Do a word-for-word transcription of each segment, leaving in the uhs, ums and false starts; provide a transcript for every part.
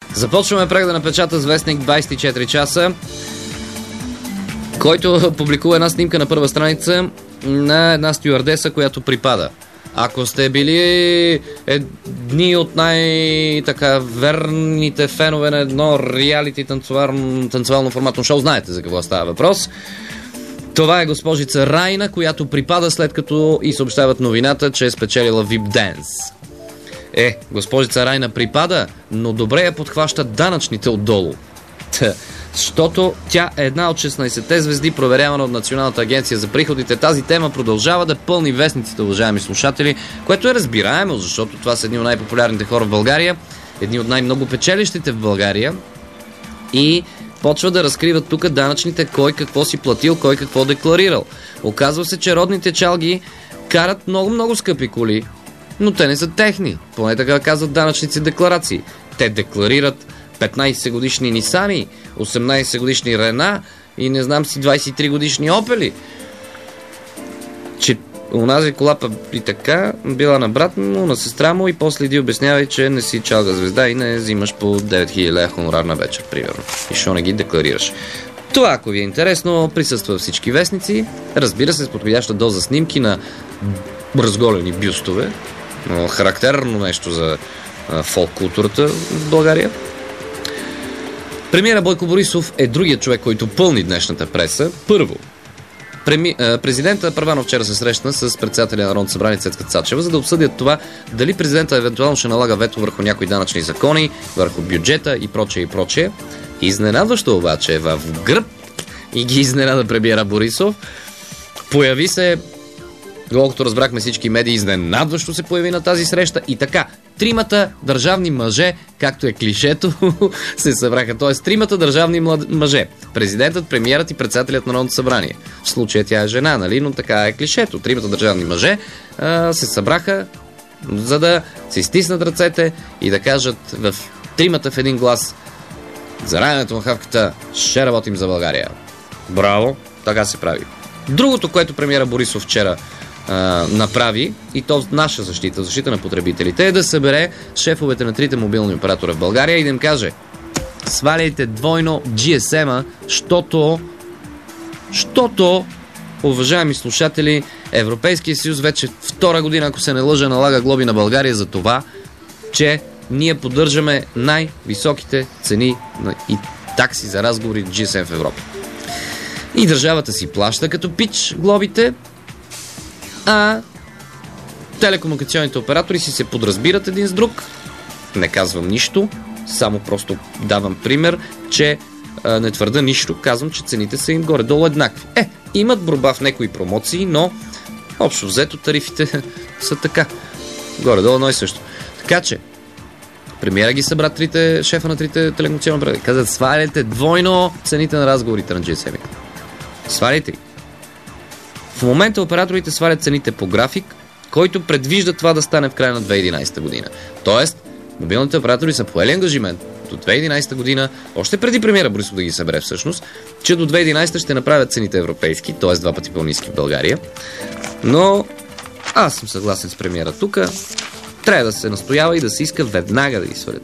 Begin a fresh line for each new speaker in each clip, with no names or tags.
Започваме прегледа на печата с вестник двайсет и четири часа, който публикува една снимка на първа страница на една стюардеса, която припада. Ако сте били едни от най-така верните фенове на едно реалити танцевално, танцевално форматно шоу, знаете за какво става въпрос. Това е госпожица Райна, която припада след като и съобщават новината, че е спечелила ви ай пи Dance. Е, госпожица Райна припада, но добре я подхващат данъчните отдолу. Та, защото тя е една от шестнайсетте звезди, проверявана от Националната агенция за приходите. Тази тема продължава да пълни вестниците, уважаеми слушатели, което е разбираемо, защото това са едни от най-популярните хора в България, едни от най-много печелищите в България и почва да разкриват тук данъчните, кой какво си платил, кой какво декларирал. Оказва се, че родните чалги карат много-много скъпи коли, но те не са техни. Поне така казват данъчници декларации. Те декларират петнайсет годишни Нисани, осемнайсет годишни Рена и не знам си двайсет и три годишни Опели. Че унази кола и така била на брат му, на сестра му и после иди обяснявай, че не си чалга звезда и не взимаш по девет хиляди лева хонорар на вечер, примерно. И шо не ги декларираш. Това, ако ви е интересно, присъства във всички вестници. Разбира се, с подходяща доза снимки на разголени бюстове. Характерно нещо за фолк културата в България. Премиера Бойко Борисов е другият човек, който пълни днешната преса. Първо, преми... президента Първанов вчера се срещна с председателя на Народното събрание Цецка Цачева, за да обсъдят това дали президента евентуално ще налага вето върху някои данъчни закони, върху бюджета и прочее и прочее. Изненадващо обаче в гръб и ги изненада премиера Борисов. Появи се, колкото разбрахме всички медии, изненадващо се появи на тази среща и така. Тримата държавни мъже, както е клишето, се събраха. Т.е. тримата държавни мъже. Президентът, премиерът и председателят на Народното събрание. В случая тя е жена, нали? Но така е клишето. Тримата държавни мъже а, се събраха, за да се стиснат ръцете и да кажат в тримата в един глас: за раненето на хавката ще работим за България. Браво! Така се прави. Другото, което премиера Борисов вчера Uh, направи, и то наша защита, защита на потребителите, е да събере шефовете на трите мобилни оператора в България и да им каже: сваляйте двойно джи ес ем-а, щото щото, уважаеми слушатели, Европейския съюз вече втора година, ако се не лъжа, налага глоби на България за това, че ние поддържаме най-високите цени и такси за разговори джи ес ем в Европа. И държавата си плаща като пич глобите, а телекомуникационните оператори си се подразбират един с друг. Не казвам нищо, само просто давам пример, че а, не твърда нищо, казвам, че цените са им горе-долу еднакви. Е, имат борба в някои промоции, но общо взето тарифите са така. Горе-долу едно и също. Така че, премиера ги събра трите, шефа на трите телекомуникационни оператори. Казват: сваляйте двойно цените на разговорите на джи ес ем. Сваляйте ги. В момента операторите свалят цените по график, който предвижда това да стане в края на две хиляди и единайсета година. Тоест, мобилните оператори са поели ангажимент до две хиляди и единайсета година, още преди премиера Борисов да ги събере всъщност, че до две хиляди и единайсета ще направят цените европейски, т.е. два пъти по-ниски в България. Но аз съм съгласен с премиера тук. Трябва да се настоява и да се иска веднага да ги свалят.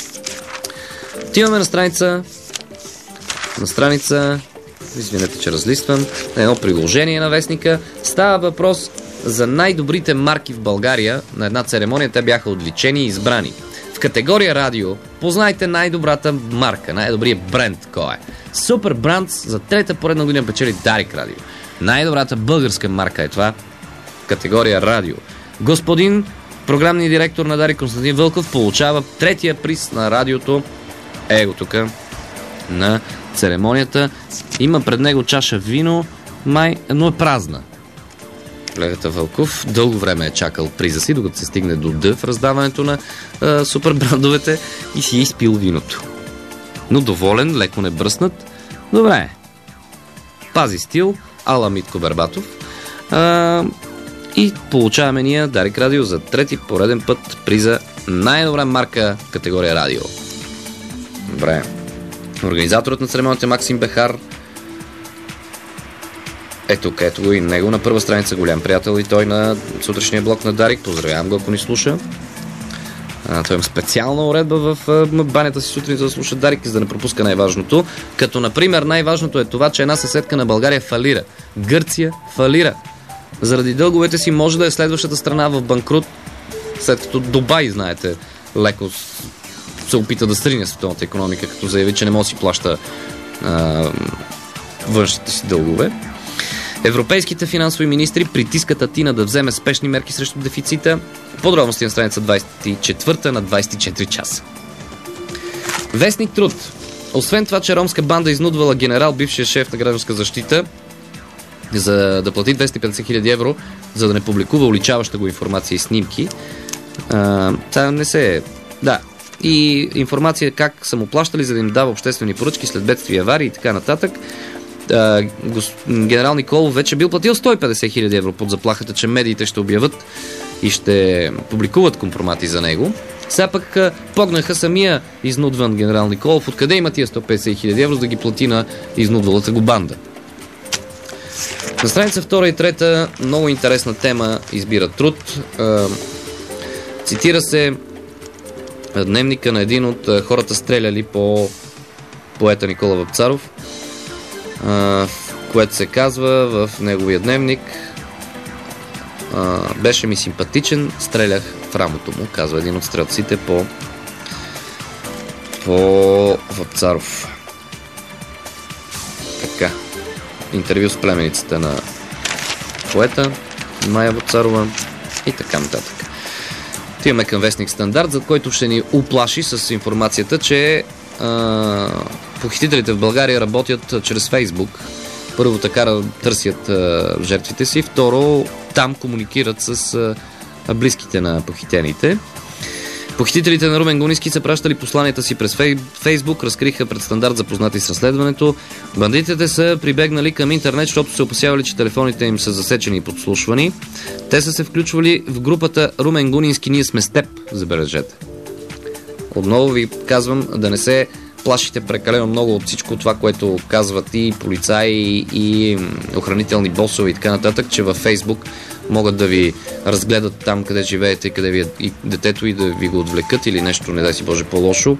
Отиваме на страница на страница Извинете, че разлиствам. Едно приложение на вестника. Става въпрос за най-добрите марки в България. На една церемония те бяха отличени и избрани. В категория радио познайте най-добрата марка, най-добрият бренд. Кой е? Супер бранд за трета поредна година печели Дарик Радио. Най-добрата българска марка е това. Категория радио. Господин програмният директор на Дарик Константин Вълков получава третия приз на радиото. Его тук на церемонията. Има пред него чаша вино, май, но е празна. Колегата Вълков дълго време е чакал приза си, докато се стигне до Д в раздаването на а, супер брандовете и си е изпил виното. Но доволен, леко не бръснат. Добре. Пази стил, ала Митко Бербатов. А, и получаваме ние Дарик Радио за трети пореден път приза най-добра марка в категория радио. Добре. Организаторът на церемонията Максим Бехар. Ето, ето го и него на първа страница, голям приятел и той на сутрешния блок на Дарик. Поздравявам го, ако ни слуша. А, той има специална уредба в а, банята си сутрин, за да слуша Дарик, за да не пропуска най-важното. Като, например, най-важното е това, че една съседка на България фалира. Гърция фалира. Заради дълговете си може да е следващата страна в банкрут, след като Дубай, знаете, леко се опита да срине световната икономика, като заяви, че не може да си плаща а, външните си дългове. Европейските финансови министри притискат Атина да вземе спешни мерки срещу дефицита. Подробности на страница двадесет и четвърта на двадесет и четири часа. Вестник Труд. Освен това, че ромска банда изнудвала генерал, бившия шеф на гражданска защита, за да плати двеста и петдесет хиляди евро, за да не публикува уличаваща го информация и снимки. Това не се... Да. И информация как са му плащали, за да им дава обществени поръчки след бедствия, аварии и така нататък. Uh, гос... Генерал Николов вече бил платил сто и петдесет хиляди евро под заплахата, че медиите ще обявят и ще публикуват компромати за него. Сега пък uh, погнаха самия изнудван генерал Николов. Откъде има тия сто и петдесет хиляди евро, за да ги плати на изнудвалата го банда? На страница втора и трета много интересна тема избира Труд. Uh, цитира се дневника на един от uh, хората, стреляли по поета Никола Вапцаров, Uh, което се казва в неговия дневник: uh, беше ми симпатичен, стрелях в рамото му, казва един от стрелците по по Вапцаров. Така. Интервю с племеницата на поета Мая Вапцарова и така нататък. Отиваме към вестник Стандарт, за който ще ни уплаши с информацията, че uh, похитителите в България работят чрез Фейсбук. Първо така търсят а, жертвите си, второ там комуникират с а, близките на похитените. Похитителите на Румен Гунински са пращали посланията си през фей, Фейсбук, разкриха пред Стандарт запознати с разследването. Бандитите са прибегнали към интернет, защото се опасявали, че телефоните им са засечени и подслушвани. Те са се включвали в групата Румен Гунински, ние сме с теб, забележете. Отново ви казвам да не се плашите прекалено много от всичко това, което казват и полицаи, и охранителни босове и така нататък, че във Фейсбук могат да ви разгледат там, къде живеете, къде ви е и детето, и да ви го отвлекат или нещо, не дай си Боже, по-лошо.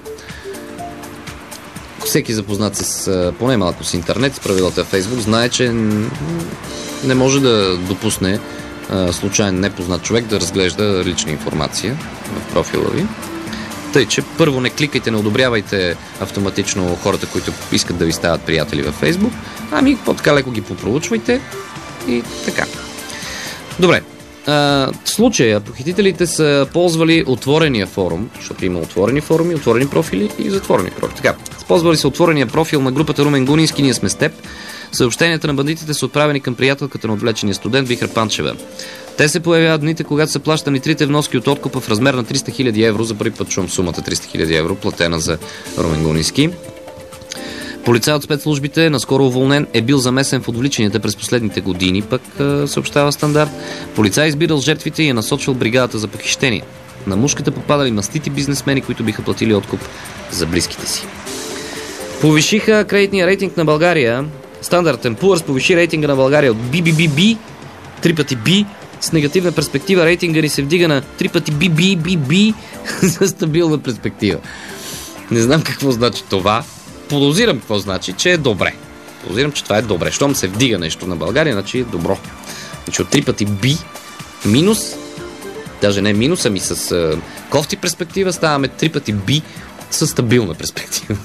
Всеки запознат с поне малко с интернет, с правилата в Фейсбук, знае, че не може да допусне случайен непознат човек да разглежда лична информация в профила ви. Тъй, че първо не кликайте, не одобрявайте автоматично хората, които искат да ви стават приятели във Фейсбук, ами по-така леко ги попроучвайте и така. Добре. А, в случая похитителите са ползвали отворения форум, защото има отворени форуми, отворени профили и затворени профили. Така, ползвали са отворения профил на групата Румен Гунински, ние сме с теб. Съобщенията на бандитите са отправени към приятелката на отвлечения студент Вихър Панчева. Те се появяват дните, когато са плащани трите вноски от откупа в размер на триста хиляди евро. За първи път чувам сумата триста хиляди евро, платена за Румен Гунински. Полицай от спецслужбите, наскоро уволнен, е бил замесен в отвличанията през последните години, пък съобщава Стандарт. Полицай избирал жертвите и е насочвал бригадата за похищение. На мушката попадали мастити бизнесмени, които биха платили откуп за близките си. Повишиха кредитния рейтинг на България. Standard енд Poor's повиши рейтинга на България от би би би би, три пъти B, с негативна перспектива. Рейтинга ни се вдига на три пъти би би би би за стабилна перспектива. Не знам какво значи това. Подозирам какво значи, че е добре. Подозирам, че това е добре. Щом се вдига нещо на България, значи е добро. Значи от три пъти B минус, даже не минус, ами с uh, кофти перспектива, ставаме три пъти B с стабилна перспектива.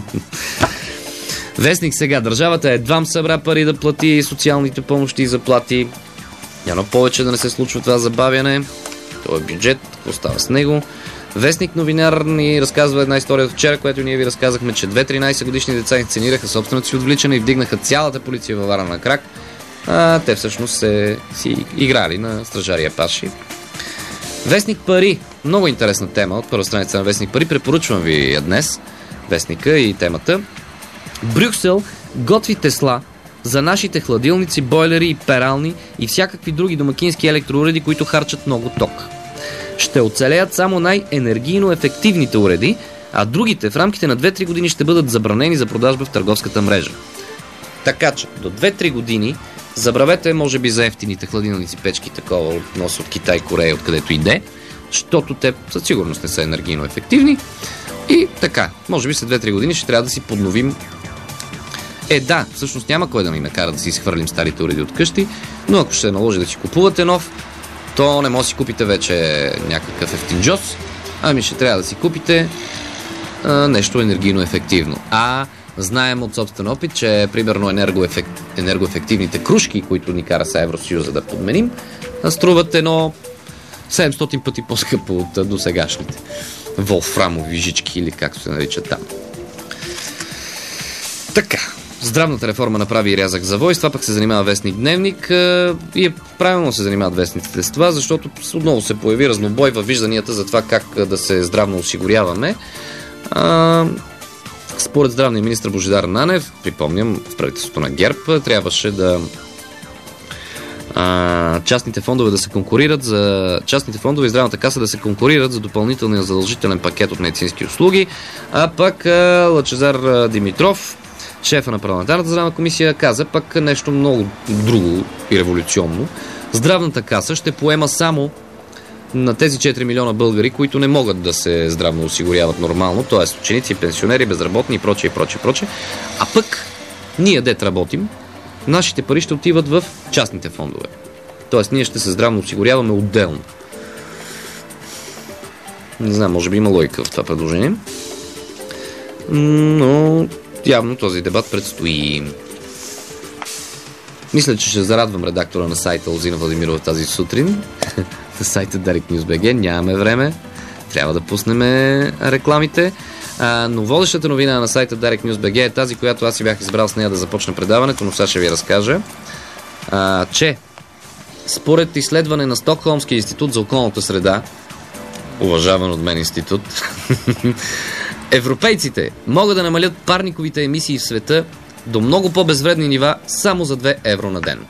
Вестник сега. Държавата едвам събра пари да плати социалните помощи и заплати. Няма повече да не се случва това забавяне. Това е бюджет. Какво става с него? Вестник новинар ни разказва една история от вчера, която ние ви разказахме, че две тринайсет годишни деца инсценираха собственото си отвличане и вдигнаха цялата полиция във Варна на крак. А те всъщност се си играли на стражария Паши. Вестник Пари. Много интересна тема от първа страница на Вестник Пари. Препоръчвам ви я днес. Вестника и темата. Брюксел готви тесла за нашите хладилници, бойлери и перални и всякакви други домакински електроуреди, които харчат много ток. Ще оцелеят само най-енергийно ефективните уреди, а другите в рамките на две-три години ще бъдат забранени за продажба в търговската мрежа. Така че до две-три години забравете, може би, за ефтините хладилници, печки, такова от нос от Китай, Корея, откъдето иде, защото те със сигурност не са енергийно ефективни. И така, може би след две-три години ще трябва да си подновим. Е, да, всъщност няма кой да ни накара да си изхвърлим старите уреди от къщи, но ако ще се наложи да си купувате нов, то не може да си купите вече някакъв ефтинджос, ами ще трябва да си купите а, нещо енергийно ефективно. А знаем от собствен опит, че примерно енергоефект, енергоефективните кружки, които ни кара са Евросъюза да подменим, струват едно седемстотин пъти по-скъпо от досегашните волфрамови жички или както се наричат там. Така, здравната реформа направи и рязък завой, с това пък се занимава Вестник Дневник и е правилно се занимават вестниците с това, защото отново се появи разнобой във вижданията за това как да се здравно осигуряваме. А, според здравния министр Божидар Нанев, припомням, в правителството на ГЕРБ трябваше да а, частните фондове да се конкурират за частните фондове и здравната каса да се конкурират за допълнителния задължителен пакет от медицински услуги, а пък а, Лъчезар Димитров, шефа на парламентарната здравна комисия, каза пък нещо много друго и революционно. Здравната каса ще поема само на тези четири милиона българи, които не могат да се здравно осигуряват нормално, т.е. ученици, пенсионери, безработни и прочее, прочее, прочее. А пък ние, дет работим, нашите пари ще отиват в частните фондове. Т.е. ние ще се здравно осигуряваме отделно. Не знам, може би има логика в това предложение. Но явно този дебат предстои. Мисля, че ще зарадвам редактора на сайта Лозина Владимирова тази сутрин. На сайта Дарик Нюз точка би джи. Нямаме време. Трябва да пуснем рекламите. А, но водещата новина на сайта Дарик Нюз точка би джи е тази, която аз си бях избрал с нея да започна предаването, но сега ще ви разкажа, а, че според изследване на Стокхолмския институт за околната среда, уважаван от мен институт, европейците могат да намалят парниковите емисии в света до много по-безвредни нива само за две евро на ден.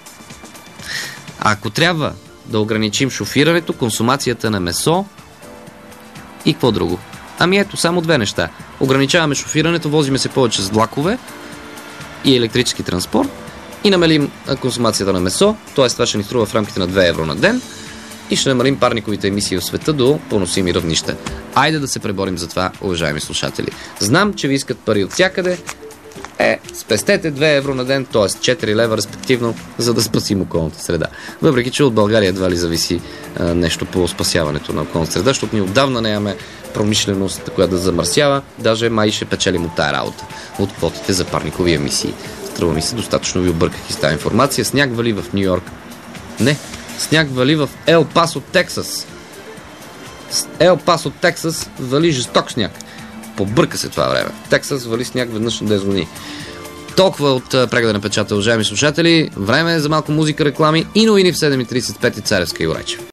Ако трябва да ограничим шофирането, консумацията на месо и какво друго? Ами ето, само две неща. Ограничаваме шофирането, возиме се повече с влакове и електрически транспорт и намалим консумацията на месо, т.е. това ще ни струва в рамките на две евро на ден и ще намалим парниковите емисии в света до поносими равнища. Айде да се преборим за това, уважаеми слушатели. Знам, че ви искат пари от всякъде. Е, спестете две евро на ден, т.е. четири лева респективно, за да спасим околната среда. Въпреки че от България едва ли зависи а, нещо по спасяването на околната среда, защото ние отдавна нямаме промишленост, която да замърсява, даже май ще печелим от тая работа, от квотите за парникови емисии. Струва ми се, достатъчно ви обърках и с тази информация. Сняг вали в Ню Йорк. Не, сняг вали в Ел Пасо, Тексас. Ел Пасо, Тексас вали жесток сняг. Побърка се това време. Тексас вали сняг веднъж на десет години. Толкова от прегледа на печата, уважаеми слушатели. Време е за малко музика, реклами и новини в седем и тридесет и пет и Царевска и Орече.